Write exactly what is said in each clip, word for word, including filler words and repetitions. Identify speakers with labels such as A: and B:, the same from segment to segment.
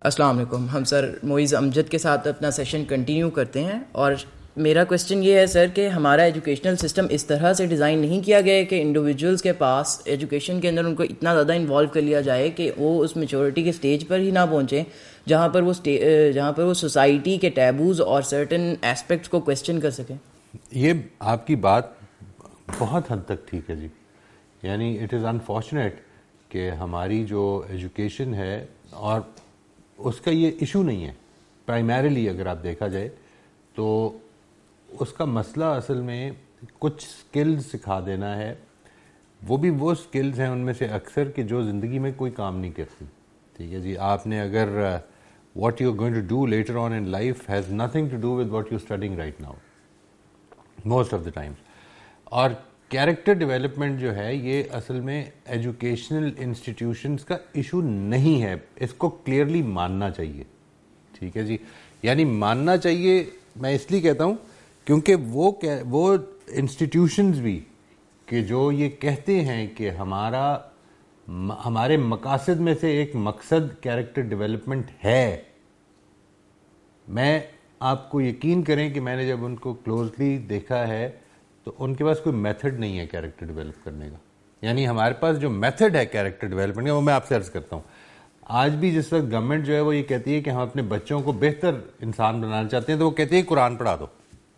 A: السلام علیکم. ہم سر معیز امجد کے ساتھ اپنا سیشن کنٹینیو کرتے ہیں, اور میرا کویشچن یہ ہے سر کہ ہمارا ایجوکیشنل سسٹم اس طرح سے ڈیزائن نہیں کیا گیا ہے کہ انڈیویجولس کے پاس ایجوکیشن کے اندر ان کو اتنا زیادہ انوالو کر لیا جائے کہ وہ اس میچورٹی کے سٹیج پر ہی نہ پہنچیں جہاں پر وہ جہاں پر وہ سوسائٹی کے ٹیبوز اور سرٹن ایسپیکٹس کو کویسچن کر سکیں.
B: یہ آپ کی بات بہت حد تک ٹھیک ہے جی. یعنی اٹ از انفارچونیٹ کہ ہماری جو ایجوکیشن ہے, اور اس کا یہ ایشو نہیں ہے پرائمریلی, اگر آپ دیکھا جائے تو اس کا مسئلہ اصل میں کچھ سکلز سکھا دینا ہے. وہ بھی وہ سکلز ہیں ان میں سے اکثر کہ جو زندگی میں کوئی کام نہیں کرتی. ٹھیک ہے جی, آپ نے اگر what you are going to do later on in life has nothing to do with what you studying right now most of the time. اور کیریکٹر ڈیولپمنٹ جو ہے یہ اصل میں ایجوکیشنل انسٹیٹیوشنس کا ایشو نہیں ہے, اس کو کلیئرلی ماننا چاہیے. ٹھیک ہے جی, یعنی ماننا چاہیے میں اس لیے کہتا ہوں کیونکہ وہ وہ انسٹیٹیوشنز بھی کہ جو یہ کہتے ہیں کہ ہمارا ہمارے مقاصد میں سے ایک مقصد کیریکٹر ڈیولپمنٹ ہے, میں آپ کو یقین کریں کہ میں نے جب ان کو کلوزلی دیکھا ہے تو ان کے پاس کوئی میتھڈ نہیں ہے کیریکٹر ڈیولپ کرنے کا. یعنی ہمارے پاس جو میتھڈ ہے کیریکٹر ڈیولپمنٹ کا وہ میں آپ سے عرض کرتا ہوں. آج بھی جس وقت گورنمنٹ جو ہے وہ یہ کہتی ہے کہ ہم اپنے بچوں کو بہتر انسان بنانا چاہتے ہیں تو وہ کہتے ہیں قرآن پڑھا دو.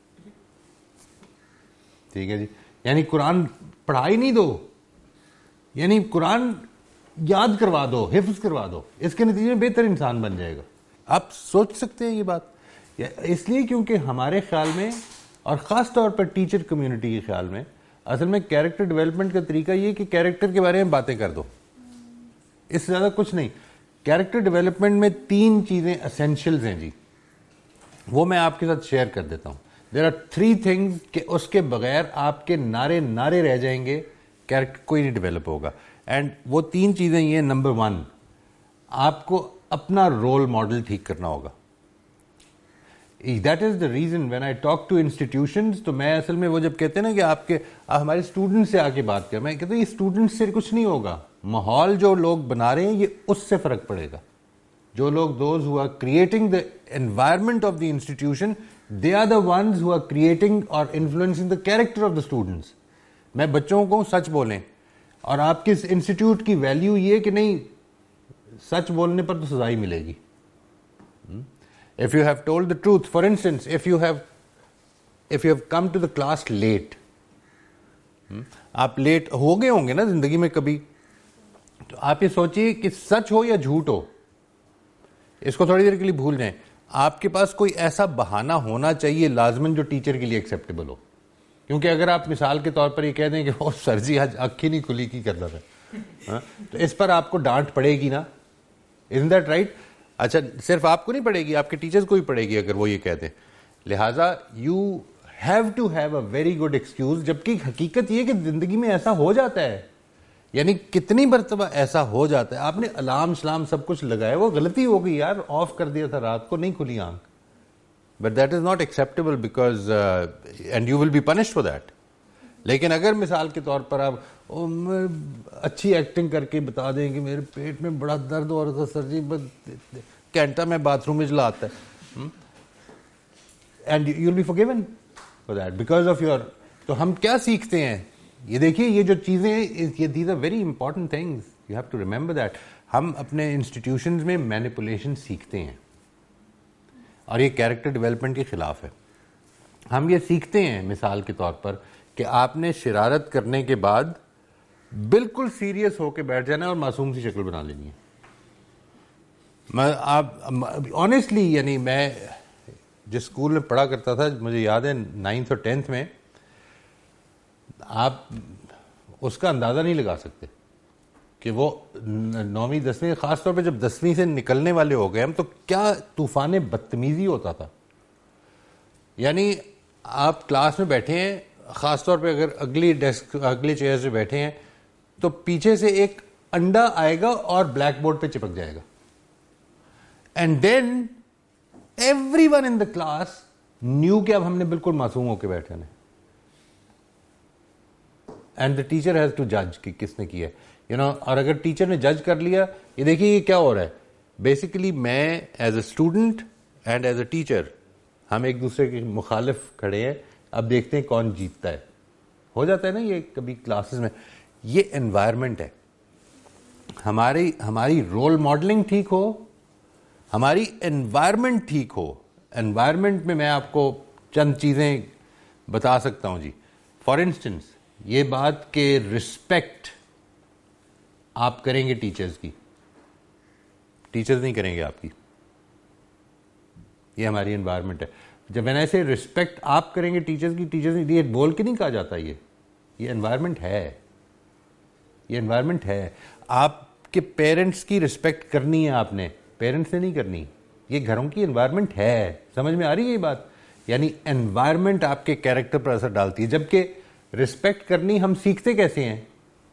B: ٹھیک ہے جی, یعنی قرآن پڑھا ہی نہیں دو, یعنی قرآن یاد کروا دو, حفظ کروا دو, اس کے نتیجے میں بہتر انسان بن جائے گا. آپ سوچ سکتے ہیں یہ بات, اس لیے کیونکہ ہمارے خیال میں اور خاص طور پر ٹیچر کمیونٹی کے خیال میں اصل میں کیریکٹر ڈیولپمنٹ کا طریقہ یہ کہ کیریکٹر کے بارے میں باتیں کر دو, اس سے زیادہ کچھ نہیں. کیریکٹر ڈیولپمنٹ میں تین چیزیں اسینشلز ہیں جی, وہ میں آپ کے ساتھ شیئر کر دیتا ہوں. دیر آر تھری تھنگز کہ اس کے بغیر آپ کے نعرے نعرے رہ جائیں گے, کیریکٹر کوئی نہیں ڈیولپ ہوگا. اینڈ وہ تین چیزیں یہ, نمبر ون, آپ کو اپنا رول ماڈل ٹھیک کرنا ہوگا. That is the reason when I talk to institutions, تو میں اصل میں وہ جب کہتے ہیں نا کہ آپ کے ہمارے اسٹوڈنٹ سے آ کے بات کر, میں کہتا ہوں یہ اسٹوڈنٹ سے کچھ نہیں ہوگا, ماحول جو لوگ بنا رہے ہیں یہ اس سے فرق پڑے گا. جو لوگ those who are creating the environment of the institution, they are the ones who are creating or influencing the character of the students. میں بچوں کو سچ بولیں, اور آپ کے انسٹیٹیوٹ کی ویلیو یہ کہ نہیں سچ بولنے پر تو سزا ہی ملے گی. if you have told the truth, for instance, if you have if you have come to the class late, آپ لیٹ ہو گئے ہوں گے نا زندگی میں کبھی, تو آپ یہ سوچیے کہ سچ ہو یا جھوٹ ہو, اس کو تھوڑی دیر کے لیے بھول جائیں. آپ کے پاس کوئی ایسا بہانہ ہونا چاہیے لازمن جو ٹیچر کے لیے ایکسیپٹیبل ہو. کیونکہ اگر آپ مثال کے طور پر یہ کہہ دیں کہ وہ سر جی آج آنکھ ہی نہیں کھلی کی کرتا تھا, تو اس پر آپ کو ڈانٹ پڑے گی نا, isn't that right؟ اچھا, صرف آپ کو نہیں پڑے گی, آپ کے ٹیچرز کو بھی پڑے گی اگر وہ یہ کہتے ہیں. لہٰذا you have to have a very good excuse, جبکہ حقیقت یہ کہ زندگی میں ایسا ہو جاتا ہے. یعنی کتنی مرتبہ ایسا ہو جاتا ہے, آپ نے الارم سلام سب کچھ لگایا, وہ غلطی ہو گئی یار, آف کر دیا تھا رات کو, نہیں کھلی آنکھ, but that is not acceptable because and you will be punished for that. لیکن اگر مثال کے طور پر آپ اچھی ایکٹنگ کر کے بتا دیں کہ میرے پیٹ میں بڑا درد ہو رہا تھا سر جی, گھنٹہ میں باتھ روم میں چلا آتا ہے, and you will be forgiven for that because of your. تو ہم کیا سیکھتے ہیں, یہ دیکھیے یہ جو چیزیں, یہ these are very important things, you have to remember that. ہم اپنے انسٹیٹیوشنز میں مینیپولیشن سیکھتے ہیں, اور یہ کیریکٹر ڈیولپمنٹ کے خلاف ہے. ہم یہ سیکھتے ہیں مثال کے طور پر کہ آپ نے شرارت کرنے کے بعد بالکل سیریس ہو کے بیٹھ جانا ہے اور معصوم سی شکل بنا لینی ہے. میں آپ آنیسٹلی, یعنی میں جس اسکول میں پڑھا کرتا تھا, مجھے یاد ہے نائنتھ اور ٹینتھ میں, آپ اس کا اندازہ نہیں لگا سکتے کہ وہ نویں دسویں, خاص طور پہ جب دسویں سے نکلنے والے ہو گئے ہم, تو کیا طوفان بدتمیزی ہوتا تھا. یعنی آپ کلاس میں بیٹھے ہیں, خاص طور پہ اگر اگلی ڈیسک اگلی چیئر سے بیٹھے ہیں, تو پیچھے سے ایک انڈا آئے گا اور بلیک بورڈ پہ چپک جائے گا, and then everyone in the class knew کہ اب ہم نے بالکل معصوم ہو کے بیٹھے ہیں, and the teacher has to جج کہ کس نے کیا ہے, یو نو. اور اگر ٹیچر نے جج کر لیا, یہ دیکھیے یہ کیا ہو رہا ہے, بیسیکلی میں as a student and as a teacher ہم ایک دوسرے کے مخالف کھڑے ہیں, اب دیکھتے ہیں کون جیتتا ہے. ہو جاتا ہے نا یہ کبھی کلاسز میں. یہ انوائرمنٹ ہے. ہماری ہماری رول ماڈلنگ ٹھیک ہو, ہماری انوائرمنٹ ٹھیک ہو. انوائرمنٹ میں میں آپ کو چند چیزیں بتا سکتا ہوں جی. فار انسٹنس یہ بات کہ رسپیکٹ آپ کریں گے ٹیچرز کی, ٹیچرز نہیں کریں گے آپ کی, یہ ہماری انوائرمنٹ ہے. جب میں ایسے رسپیکٹ آپ کریں گے ٹیچرز کی, ٹیچرز یہ بول کے نہیں کہا جاتا, یہ یہ انوائرمنٹ ہے, یہ انوائرمنٹ ہے. آپ کے پیرنٹس کی رسپیکٹ کرنی ہے آپ نے, پیرنٹس نے نہیں کرنی. یہ گھروں کی انوائرمنٹ ہے. سمجھ میں آ رہی ہے یہ بات؟ یعنی انوائرمنٹ آپ کے کیریکٹر پر اثر ڈالتی ہے. جبکہ رسپیکٹ کرنی ہم سیکھتے کیسے ہیں؟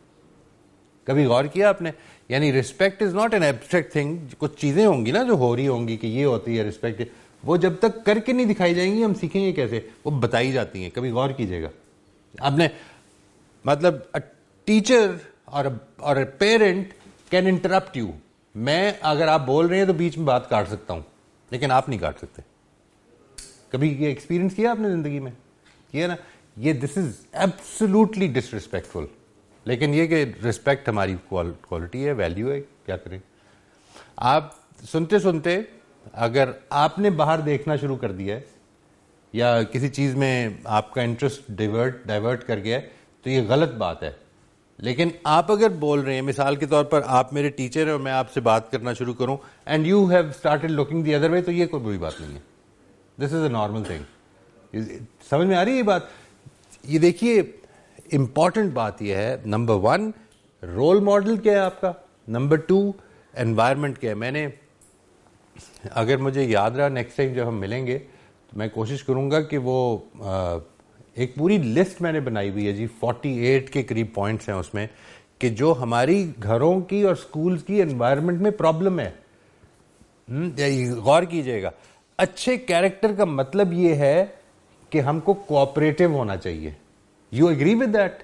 B: کبھی غور کیا آپ نے؟ یعنی respect is not an abstract thing. کچھ چیزیں ہوں گی نا جو ہو رہی ہوں گی کہ یہ ہوتی ہے رسپیکٹ, وہ جب تک کر کے نہیں دکھائی جائیں گی ہم سیکھیں گے کیسے؟ وہ بتائی جاتی ہیں. کبھی غور کیجیے گا. آپ نے مطلب ٹیچر اور a parent can interrupt you. میں اگر آپ بول رہے ہیں تو بیچ میں بات کاٹ سکتا ہوں, لیکن آپ نہیں کاٹ سکتے. کبھی یہ ایکسپیرینس کیا آپ نے زندگی میں؟ کیا نا؟ یہ دس از ایبسولوٹلی ڈس ریسپیکٹفل. لیکن یہ کہ رسپیکٹ ہماری کوالٹی ہے, ویلیو ہے, کیا کریں. آپ سنتے سنتے اگر آپ نے باہر دیکھنا شروع کر دیا ہے یا کسی چیز میں آپ کا انٹرسٹ ڈائیورٹ ڈائیورٹ کر گیا ہے تو یہ غلط بات ہے. لیکن آپ اگر بول رہے ہیں, مثال کے طور پر آپ میرے ٹیچر ہیں اور میں آپ سے بات کرنا شروع کروں and you have started looking the other way, تو یہ کوئی بری بات نہیں ہے. This is a normal thing. سمجھ میں آ رہی ہے یہ بات؟ یہ دیکھیے امپورٹنٹ بات یہ ہے, نمبر ون رول ماڈل کیا ہے آپ کا, نمبر ٹو انوائرمنٹ کیا ہے. میں نے اگر مجھے یاد رہا نیکسٹ ٹائم جب ہم ملیں گے تو میں کوشش کروں گا کہ وہ ایک پوری لسٹ میں نے بنائی ہوئی ہے جی, فورٹی ایٹ کے قریب پوائنٹس ہیں اس میں, کہ جو ہماری گھروں کی اور سکولز کی انوائرمنٹ میں پرابلم ہے. غور کیجئے گا. اچھے کیریکٹر کا مطلب یہ ہے کہ ہم کو کوآپریٹو ہونا چاہیے. You agree with that?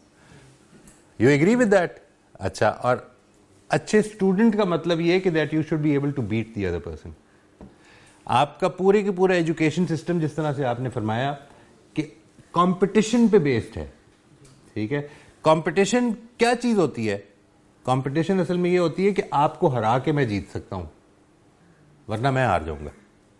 B: You agree with that? اچھا. اور اچھے اسٹوڈنٹ کا مطلب یہ ہے کہ that you should be able to beat the other person. آپ کا پورے کے پورا ایجوکیشن سسٹم جس طرح سے آپ نے فرمایا کہ کمپٹیشن پہ بیسڈ ہے, ٹھیک ہے. کمپٹیشن کیا چیز ہوتی ہے؟ کمپٹیشن اصل میں یہ ہوتی ہے کہ آپ کو ہرا کے میں جیت سکتا ہوں, ورنہ میں ہار جاؤں گا.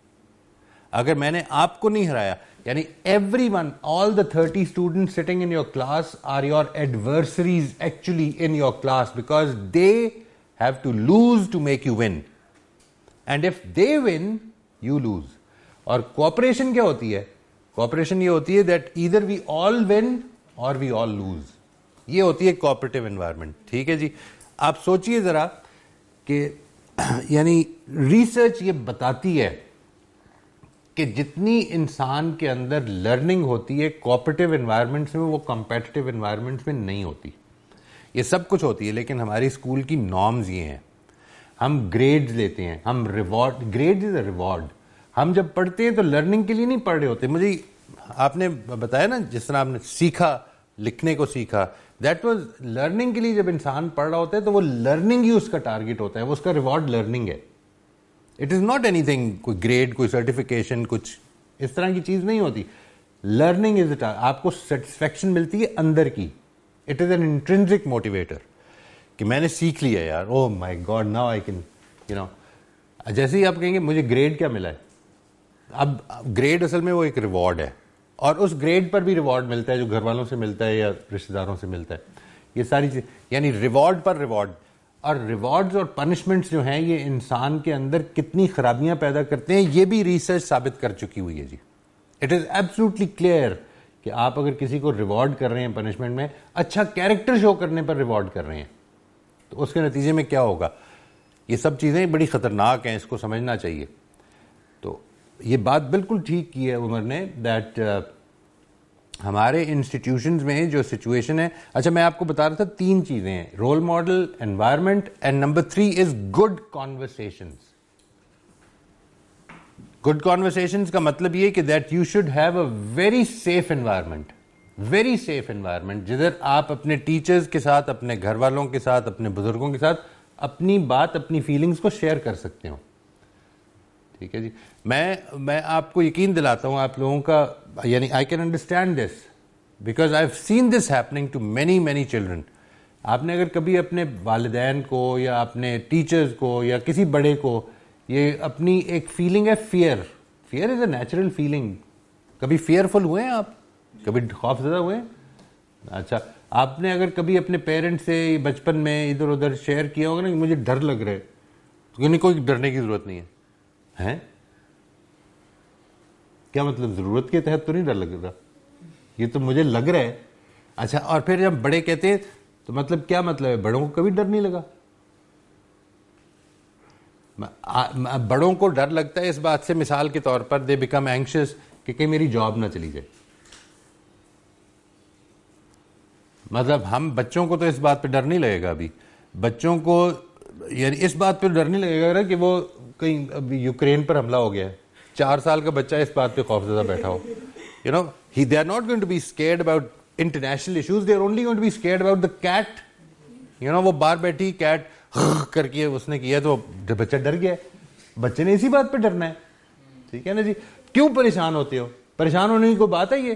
B: اگر میں نے آپ کو نہیں ہرایا, یعنی everyone, all the thirty student sitting in your class are your adversaries actually in your class, because they have to lose to make you win, and if they win you lose. اور cooperation کیا ہوتی ہے؟ Cooperation یہ ہوتی ہے that either we all win or we all loose. یہ ہوتی ہے کوآپریٹو انوائرمنٹ, ٹھیک ہے جی. آپ سوچئے ذرا کہ یعنی ریسرچ یہ بتاتی ہے کہ جتنی انسان کے اندر لرننگ ہوتی ہے کوآپریٹو انوائرمنٹس میں, وہ کمپیٹیٹو انوائرمنٹس میں نہیں ہوتی. یہ سب کچھ ہوتی ہے, لیکن ہماری اسکول کی نارمز یہ ہیں. ہم گریڈز لیتے ہیں, ہم reward, grade is a reward. ہم جب پڑھتے ہیں تو لرننگ کے لیے نہیں پڑھ رہے ہوتے. مجھے آپ نے بتایا نا جس طرح آپ نے سیکھا, لکھنے کو سیکھا, دیٹ واز لرننگ کے لیے. جب انسان پڑھ رہا ہوتا ہے تو وہ لرننگ ہی اس کا ٹارگیٹ ہوتا ہے, وہ اس کا ریوارڈ لرننگ ہے. It is not anything, کوئی گریڈ, کوئی سرٹیفکیشن, کچھ اس طرح کی چیز نہیں ہوتی. لرننگ از آپ کو سیٹسفیکشن ملتی ہے اندر کی. It is an intrinsic motivator کہ میں نے سیکھ لیا یار, oh my God now I can you know. جیسے ہی آپ کہیں گے مجھے گریڈ کیا ملا ہے, اب گریڈ اصل میں وہ ایک ریوارڈ ہے, اور اس گریڈ پر بھی ریوارڈ ملتا ہے جو گھر والوں سے ملتا ہے یا رشتہ داروں سے ملتا ہے. یہ ساری چیز یعنی ریوارڈ پر ریوارڈ. اور ریوارڈز اور پنشمنٹس جو ہیں یہ انسان کے اندر کتنی خرابیاں پیدا کرتے ہیں, یہ بھی ریسرچ ثابت کر چکی ہوئی ہے جی. اٹ از ایبسولوٹلی کلیئر کہ آپ اگر کسی کو ریوارڈ کر رہے ہیں پنشمنٹ میں, اچھا کیریکٹر شو کرنے پر ریوارڈ کر رہے ہیں, تو اس کے نتیجے میں کیا ہوگا؟ یہ سب چیزیں بڑی خطرناک ہیں, اس کو سمجھنا چاہیے. تو یہ بات بالکل ٹھیک کی ہے عمر نے, دیٹ ہمارے انسٹیٹیوشنز میں جو سچویشن ہے. اچھا میں آپ کو بتا رہا تھا تین چیزیں ہیں, role model, environment, and number three is good conversations. Good conversations کا مطلب یہ کہ that you should have a very safe environment, very safe environment, جدھر آپ اپنے ٹیچرز کے ساتھ, اپنے گھر والوں کے ساتھ, اپنے بزرگوں کے ساتھ اپنی بات اپنی فیلنگز کو شیئر کر سکتے ہوں. ٹھیک ہے جی. میں میں آپ کو یقین دلاتا ہوں آپ لوگوں کا, یعنی I can understand this because I have seen this happening to many many children. آپ نے اگر کبھی اپنے والدین کو یا اپنے ٹیچرز کو یا کسی بڑے کو, یہ اپنی ایک فیلنگ ہے fear, fear is a natural feeling. کبھی فیئرفل ہوئے ہیں آپ, کبھی خوف زدہ ہوئے ہیں؟ اچھا, آپ نے اگر کبھی اپنے پیرنٹس سے بچپن میں ادھر ادھر شیئر کیا ہوگا نا کہ مجھے ڈر لگ رہا ہے, تو یعنی کوئی ڈرنے کی ضرورت نہیں ہے ہیں؟ کیا مطلب ضرورت کے تحت تو نہیں ڈر لگ رہا, یہ تو مجھے لگ رہا ہے. اچھا, اور پھر جب بڑے کہتے ہیں تو مطلب کیا مطلب ہے, بڑوں کو کبھی ڈر نہیں لگا؟ بڑوں کو ڈر لگتا ہے اس بات سے, مثال کے طور پر دے بیکم اینکشس کہ کہیں میری جاب نہ چلی جائے. مطلب ہم بچوں کو تو اس بات پہ ڈر نہیں لگے گا ابھی, بچوں کو یعنی اس بات پہ ڈر نہیں لگے گا کہ وہ کہیں ابھی یوکرین پر حملہ ہو گیا ہے, چار سال کا بچہ اس بات پہ خوفزدہ بیٹھا ہو. You know he they are not going to be scared about international issues, they are only going to be scared about the cat. You know وہ باہر بیٹھی کیٹ کر کے اس نے کیا تو بچہ ڈر گیا, بچے نے اسی بات پہ ڈرنا ہے. ٹھیک ہے نا جی. کیوں پریشان ہوتے ہو؟ پریشان ہونے کی کوئی بات ہے یہ؟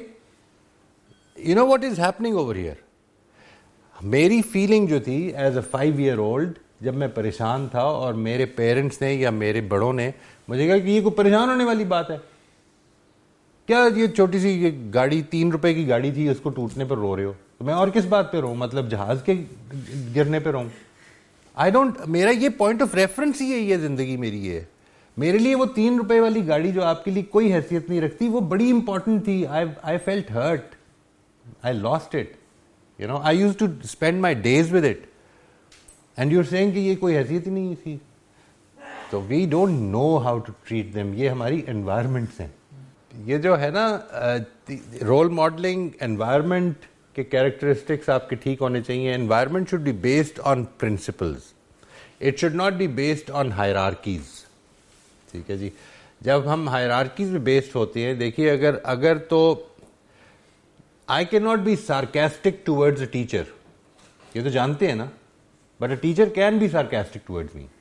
B: You know what is happening over here. میری فیلنگ جو تھی as a five year old جب میں پریشان تھا اور میرے پیرنٹس نے یا میرے بڑوں نے مجھے کہا کہ یہ کوئی پریشان ہونے والی بات ہے کیا, یہ چھوٹی سی یہ گاڑی تین روپے کی گاڑی تھی اس کو ٹوٹنے پر رو رہے ہو, تو میں اور کس بات پہ رہوں, مطلب جہاز کے گرنے پہ رہوں؟ آئی ڈونٹ, میرا یہ پوائنٹ آف ریفرنس ہی ہے, یہ زندگی میری ہے. میرے لیے وہ تین روپے والی گاڑی جو آپ کے لیے کوئی حیثیت نہیں رکھتی وہ بڑی امپورٹنٹ تھی. I felt hurt. I lost it. You know, I used to spend my days with it. And you're saying کہ یہ کوئی حیثیت ہی نہیں تھی. تو we don't know how to treat them. یہ ہماری environments ہیں. یہ جو ہے نا رول ماڈلنگ, environment کے characteristics آپ کے ٹھیک ہونے چاہیے. Environment should be based on principles. It should not be based on hierarchies. ٹھیک ہے جی. جب ہم ہائرارکیز میں بیسڈ ہوتے ہیں, دیکھیے اگر اگر تو I can not be sarcastic towards a teacher, یہ تو جانتے ہیں نا, but a teacher can be sarcastic towards me.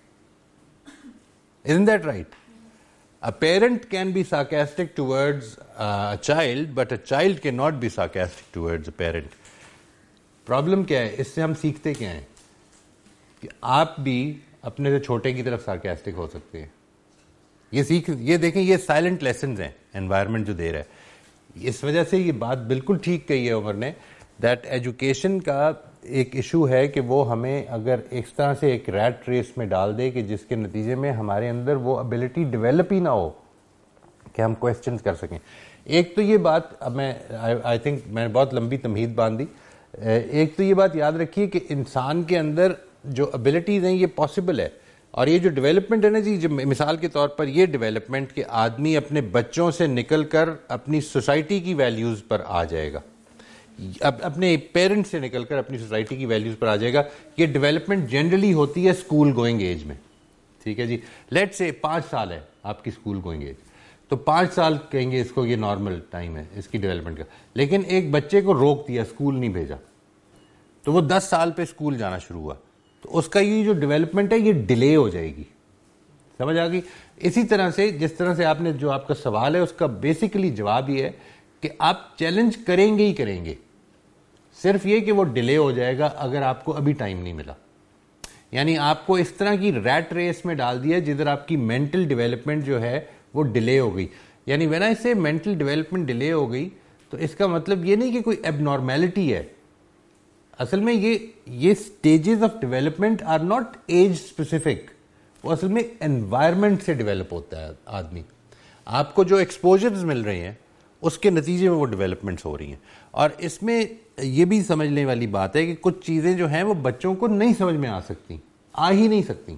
B: Isn't that right? A parent can be sarcastic towards a child, but a child cannot be sarcastic towards a parent. Problem کیا ہے, اس سے ہم سیکھتے کیا ہیں کہ آپ بھی اپنے سے چھوٹے کی طرف سارکیسٹک ہو سکتے ہیں. یہ سیکھ, یہ دیکھیں یہ سائلنٹ لیسنز ہیں انوائرمنٹ جو دے رہا ہے. اس وجہ سے یہ بات بالکل ٹھیک کہی ہے عمر نے, دیٹ ایجوکیشن کا ایک ایشو ہے کہ وہ ہمیں اگر اس طرح سے ایک ریٹ ریس میں ڈال دے کہ جس کے نتیجے میں ہمارے اندر وہ ابیلٹی ڈیولپ ہی نہ ہو کہ ہم کویسچنز کر سکیں. ایک تو یہ بات, اب میں آئی تھنک میں نے بہت لمبی تمہید باندھی, ایک تو یہ بات یاد رکھیے کہ انسان کے اندر جو ابیلٹیز ہیں یہ پاسبل ہے, اور یہ جو ڈیولپمنٹ ہے نا جی, مثال کے طور پر یہ ڈیولپمنٹ کہ آدمی اپنے بچوں سے نکل کر اپنی سوسائٹی کی ویلیوز پر آ جائے گا, اب اپنے پیرنٹس سے نکل کر اپنی سوسائٹی کی ویلیوز پر آ جائے گا. یہ ڈیولپمنٹ جنرلی ہوتی ہے اسکول گوئنگ ایج میں. ٹھیک ہے جی. لیٹ سے پانچ سال ہے آپ کی اسکول گوئنگ ایج, تو پانچ سال کہیں گے اس کو یہ نارمل ٹائم ہے اس کی ڈیولپمنٹ کا. لیکن ایک بچے کو روک دیا, اسکول نہیں بھیجا, تو وہ دس سال پہ اسکول جانا شروع ہوا, تو اس کا یہ جو ڈیولپمنٹ ہے یہ ڈیلے ہو جائے گی. سمجھ آ گئی؟ اسی طرح سے جس طرح سے آپ نے جو آپ کا سوال ہے اس کا بیسیکلی جواب یہ ہے کہ آپ چیلنج کریں گے ہی کریں گے, صرف یہ کہ وہ ڈیلے ہو جائے گا اگر آپ کو ابھی ٹائم نہیں ملا. یعنی آپ کو اس طرح کی ریٹ ریس میں ڈال دیا جدھر آپ کی مینٹل ڈیولپمنٹ جو ہے وہ ڈیلے ہو گئی. یعنی وین آئی سے مینٹل ڈیولپمنٹ ڈیلے ہو گئی تو اس کا مطلب یہ نہیں کہ کوئی ایب نارمیلٹی ہے. اصل میں یہ یہ stages of development are not age specific, وہ اصل میں انوائرمنٹ سے ڈیولپ ہوتا ہے آدمی. آپ کو جو ایکسپوجرز مل رہے ہیں اس کے نتیجے میں وہ ڈیولپمنٹس ہو رہی ہیں. اور اس میں یہ بھی سمجھنے والی بات ہے کہ کچھ چیزیں جو ہیں وہ بچوں کو نہیں سمجھ میں آ سکتی, آ ہی نہیں سکتی,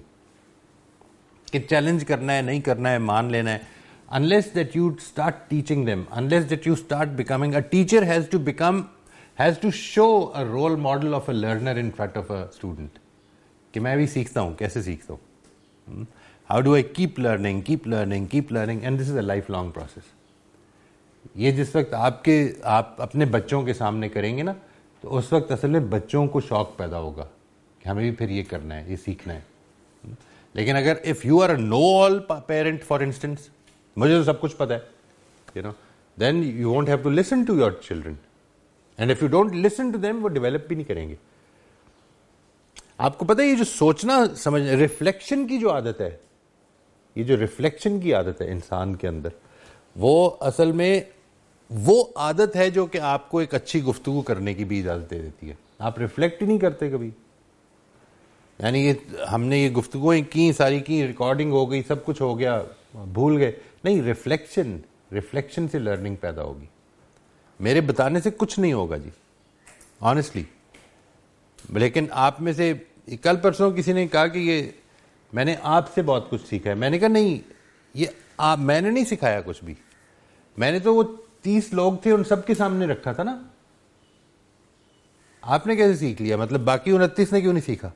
B: کہ چیلنج کرنا ہے نہیں کرنا ہے مان لینا ہے. unless that you start teaching them, unless that you start becoming, a teacher has to become has to show a role model of a learner in front of a student, کہ میں بھی سیکھتا ہوں, کیسے سیکھتا ہوں, how do I keep learning, keep learning, keep learning, and this is a lifelong process. یہ جس وقت آپ کے آپ اپنے بچوں کے سامنے کریں گے نا, تو اس وقت اصل میں بچوں کو شوق پیدا ہوگا کہ ہمیں بھی پھر یہ کرنا ہے, یہ سیکھنا ہے. لیکن اگر if you are a know all parent for instance, مجھے تو سب کچھ پتا ہے, you know, then you won't have to listen to your children, and if you don't listen to them وہ ڈیولپ بھی نہیں کریں گے. آپ کو پتا ہے یہ جو سوچنا سمجھ ریفلیکشن کی جو عادت ہے, یہ جو ریفلیکشن کی عادت ہے انسان کے اندر, وہ اصل میں وہ عادت ہے جو کہ آپ کو ایک اچھی گفتگو کرنے کی بھی اجازت دے دیتی ہے. آپ ریفلیکٹ ہی نہیں کرتے کبھی, یعنی یہ ہم نے یہ گفتگویں کی ساری کی, ریکارڈنگ ہو گئی, سب کچھ ہو گیا, بھول گئے نہیں. ریفلیکشن ریفلیکشن سے لرننگ پیدا ہوگی. میرے بتانے سے کچھ نہیں ہوگا جی, آنیسٹلی. لیکن آپ میں سے کل پرسوں کسی نے کہا کہ یہ میں نے آپ سے بہت کچھ سیکھا ہے. میں نے کہا نہیں, یہ آپ میں نے نہیں سکھایا کچھ بھی. میں نے تو وہ تیس لوگ تھے ان سب کے سامنے رکھا تھا نا. آپ نے کیسے سیکھ لیا؟ مطلب باقی انتیس نے کیوں نہیں سیکھا؟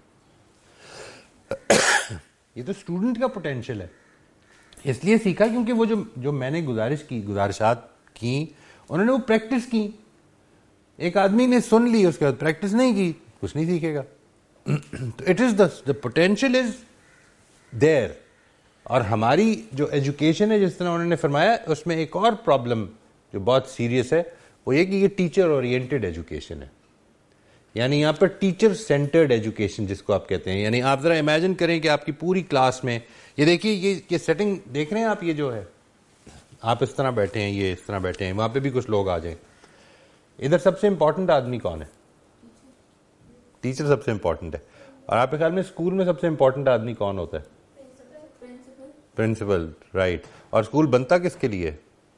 B: یہ تو اسٹوڈنٹ کا پوٹینشیل ہے. اس لیے سیکھا کیونکہ وہ جو جو میں نے گزارش کی گزارشات کی انہوں نے وہ پریکٹس کی. ایک آدمی نے سن لی, اس کے بعد پریکٹس نہیں کی, کچھ نہیں سیکھے گا. It is the potential is دیر. اور ہماری جو ایجوکیشن ہے جس طرح انہوں نے فرمایا, اس میں ایک اور پرابلم جو بہت سیریس ہے وہ یہ کہ یہ ٹیچر اورینٹڈ ایجوکیشن ہے. یعنی یہاں پر ٹیچر سینٹرڈ ایجوکیشن جس کو آپ کہتے ہیں. یعنی آپ ذرا امیجن کریں کہ آپ کی پوری کلاس میں یہ دیکھیے, یہ یہ سیٹنگ دیکھ رہے ہیں آپ, یہ جو ہے آپ اس طرح بیٹھے ہیں, یہ اس طرح بیٹھے ہیں, وہاں پہ بھی کچھ لوگ آ جائیں. ادھر سب سے امپورٹنٹ آدمی کون ہے؟ ٹیچر سب سے امپورٹنٹ ہے. اور آپ کے خیال میں اسکول میں سب سے امپورٹنٹ آدمی کون ہوتا ہے؟ پرنسپل. رائٹ. اور اسکول بنتا کس کے لیے؟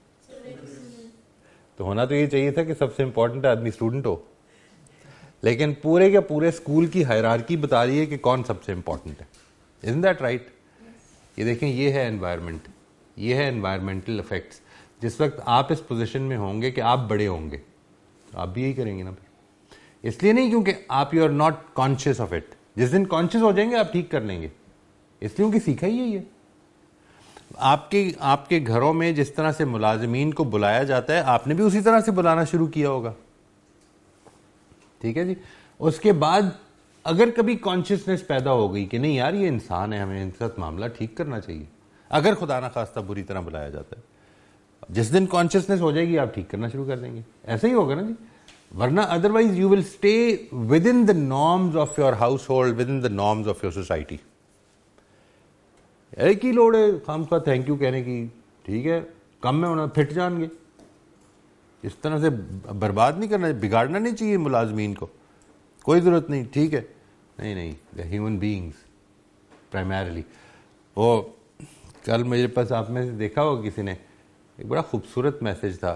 B: تو ہونا تو یہ چاہیے تھا کہ سب سے امپورٹنٹ آدمی اسٹوڈنٹ ہو, لیکن پورے کے پورے اسکول کی ہائرارکی بتا رہی ہے کہ کون سب سے امپورٹنٹ ہے. Isn't that right? یہ دیکھیں, یہ ہے انوائرمنٹ, یہ ہے انوائرمنٹل افیکٹس. جس وقت آپ اس پوزیشن میں ہوں گے کہ آپ بڑے ہوں گے, آپ بھی یہی کریں گے نا. اس لیے نہیں کیونکہ آپ you are not conscious of it. جس دن کانشیس ہو جائیں گے آپ ٹھیک کر لیں گے, اس لیے کہ سیکھا ہی یہی ہے. آپ کے آپ کے گھروں میں جس طرح سے ملازمین کو بلایا جاتا ہے, آپ نے بھی اسی طرح سے بلانا شروع کیا ہوگا. ٹھیک ہے جی. اس کے بعد اگر کبھی کانشیسنیس پیدا ہو گئی کہ نہیں یار یہ انسان ہے, ہمیں ان کے ساتھ معاملہ ٹھیک کرنا چاہیے, اگر خدا نہ خواستہ بری طرح بلایا جاتا ہے, جس دن کانشیسنیس ہو جائے گی آپ ٹھیک کرنا شروع کر دیں گے. ایسا ہی ہوگا نا جی. ورنہ otherwise you will stay within the norms of your household, within the norms of your society. ایک ہی لوڑ ہے خام خواہ تھینک یو کہنے کی, ٹھیک ہے, کم میں ہونا پھٹ جان گے. اس طرح سے برباد نہیں کرنا, بگاڑنا نہیں چاہیے ملازمین کو, کوئی ضرورت نہیں. ٹھیک ہے, نہیں نہیں, دا ہیومن بینگس پرائمرلی. وہ کل میرے پاس آپ میں سے دیکھا ہوگا کسی نے, ایک بڑا خوبصورت میسج تھا.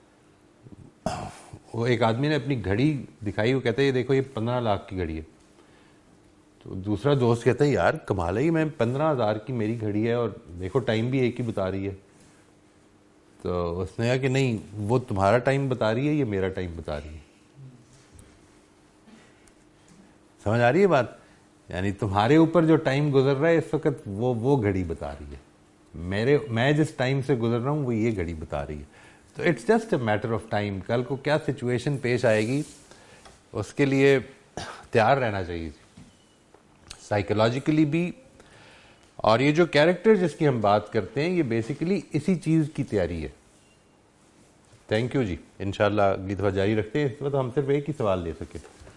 B: وہ ایک آدمی نے اپنی گھڑی دکھائی, وہ کہتا ہے یہ دیکھو یہ پندرہ لاکھ کی گھڑی ہے. تو دوسرا دوست کہتا ہے یار کمال ہے, یہ میں پندرہ ہزار کی میری گھڑی ہے اور دیکھو ٹائم بھی ایک ہی بتا رہی ہے. تو اس نے کہا کہ نہیں, وہ تمہارا ٹائم بتا رہی ہے, یہ میرا ٹائم بتا رہی ہے. سمجھ آ رہی ہے بات؟ یعنی تمہارے اوپر جو ٹائم گزر رہا ہے اس وقت وہ وہ گھڑی بتا رہی ہے, میرے میں جس ٹائم سے گزر رہا ہوں وہ یہ گھڑی بتا رہی ہے. تو it's just a matter of time. کل کو کیا سچویشن پیش آئے گی اس کے لیے تیار رہنا چاہیے سائیکولوجیکلی بھی. اور یہ جو کیریکٹر جس کی ہم بات کرتے ہیں یہ بیسیکلی اسی چیز کی تیاری ہے. تھینک یو جی. انشاءاللہ اگلی دفعہ جاری رکھتے ہیں. اس وقت ہم صرف ایک ہی سوال لے سکے.